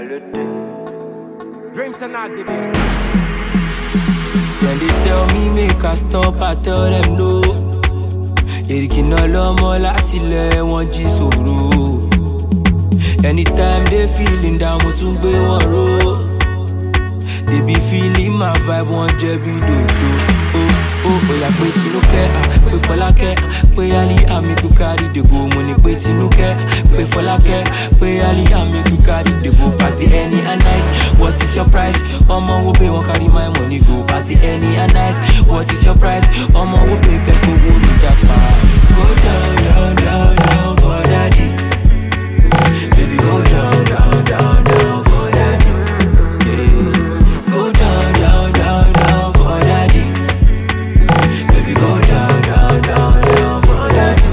Dreams are not the best. When they tell me make I stop, I tell them no. Erikina lomo láti ilẹ̀ wọn jí sòrò. Anytime they feeling down, mo tún gbé wọn ró. They be feeling my vibe, wọ́n jẹ́ bí dòdò. Oya pé Tinúkẹ́, pé Fọlákẹ́, pé Ali àmì kú carry the go. Mo ní pé Tinúkẹ́, pé Fọlákẹ́, pé Ali àmì kú carry the go. Pass the any and nice, what is your price? Ọmọ wo pé wọ́n carry my money go. Pass the any and nice, what is your price? Ọmọ wo pé fẹ́ kówó mi japa. Go down, down, down, down for daddy. Baby go down, down, down, down for daddy. Yeah. Go down, down, down, down for daddy. Baby go down, down, down, down for daddy.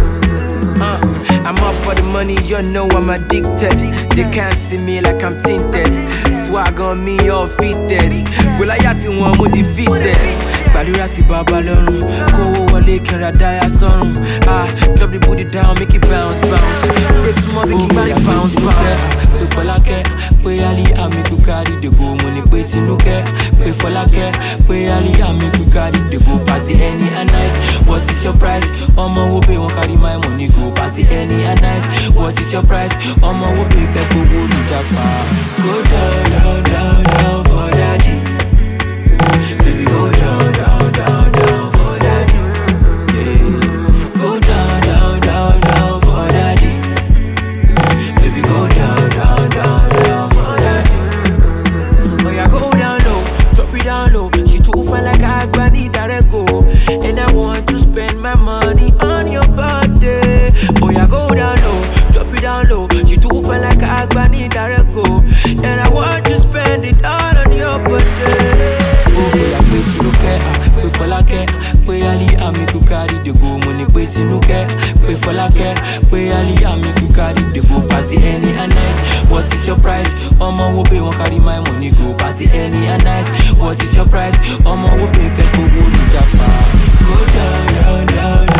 I'm up for the money, you know I'm addicted. They can't see me like I'm tinted. Swag on me, all fitted. Goliath in one, mo defeated. Gbàdúrà sí bàbá lọ́run, kówó wọlé kí n ra dáyà sọ́run. Drop the booty down, make it bounce, bounce. Pray small, make it body bounce, bounce. Pé Fọlákẹ́, pé Ali àmì kú carry the go. Mo ní pé Tinúkẹ́, pé Fọlákẹ́, pé Ali àmì kú carry the go. Pass the any and nice, what is your price? Ọmọ wo pé wọ́n carry my money go. Pass the any and nice, what is your price? Ọmọ wo pé fẹ́ kówó mi japa. Go down, down, down, down for daddy. Baby go down, down, down, down for daddy. Yeah. Go down, down, down, down for daddy. Baby go down, down, down, down for daddy. Oh yeah, go down low, drop it down low. She too fine like I need that go. And I want to spend my money on your birthday. Oh yeah, go down low, drop it down low. She too fine like I need that go. And I want to spend it all on your birthday. Oya pé Tinúkẹ́, pé Fọlákẹ́, pé Ali àmì kú carry the go. Mo ní pé Tinúkẹ́, pé Fọlákẹ́, pé Ali àmì kú carry the go. Pass the any and nice, what is your price? Ọmọ wo pé wọ́n carry my money go. Pass the any and nice, what is your price? Ọmọ wo pé fẹ́ kówó mi japa. Go down, down, down,